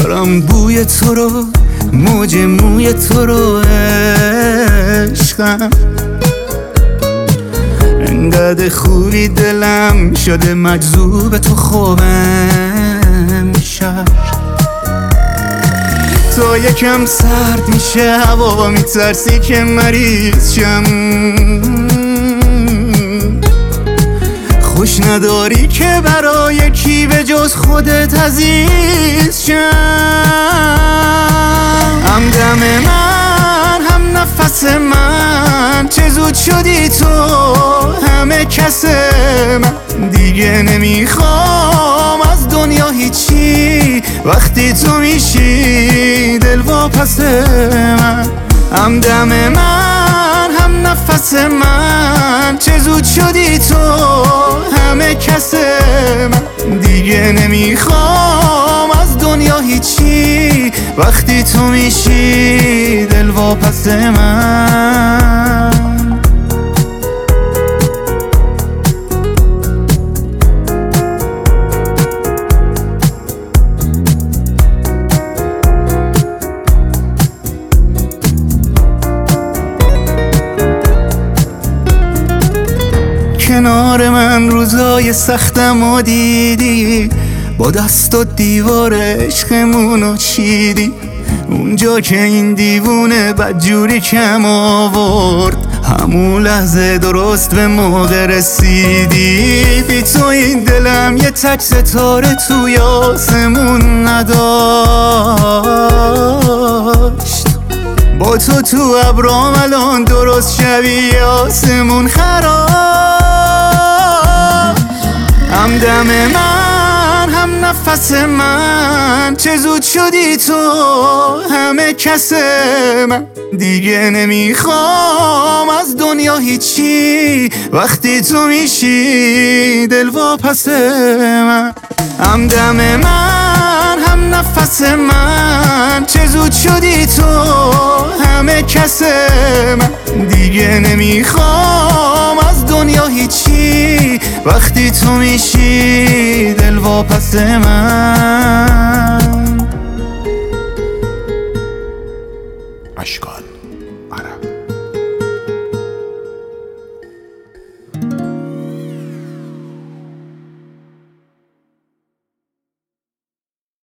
دارم بوی تو رو، موج موی تو رو عشقم. انقدر خوبی دلم شده مجذوب تو، خوبم شب تا یکم سرد میشه هوا، میترسی که مریض شم. خوش نداری که برای کی به جز خودت عزیز شم. هم دم من هم نفس من، چه زود شدی تو همه کس من. دیگه نمیخوام از دنیا هیچی وقتی تو میشی دل واپس من. هم دم من هم نفس من، چه زود شدی تو همه کس من. دیگه نمیخوام از دنیا هیچی وقتی تو میشی دل واپس من. کنار من روزای سختم و دیدی، با دست و دیوار عشقمونو چیدی. اونجا که این دیوونه بدجوری کم آورد، همون لحظه درست به موقع رسیدی. بی تو این دلم یه تک ستاره توی آسمون نداشت. با تو ابرام الان درست شبیه آسمون خراب. هم دم من هم نفس من، چه زود شدی تو همه کس من. دیگه نمیخوام از دنیا هیچی وقتی تو میشی دل واپس من. هم دم من هم نفس من، چه زود شدی تو همه کس من. دیگه نمیخوام از دنیا هیچی وقتی تو میشی دل واپس من.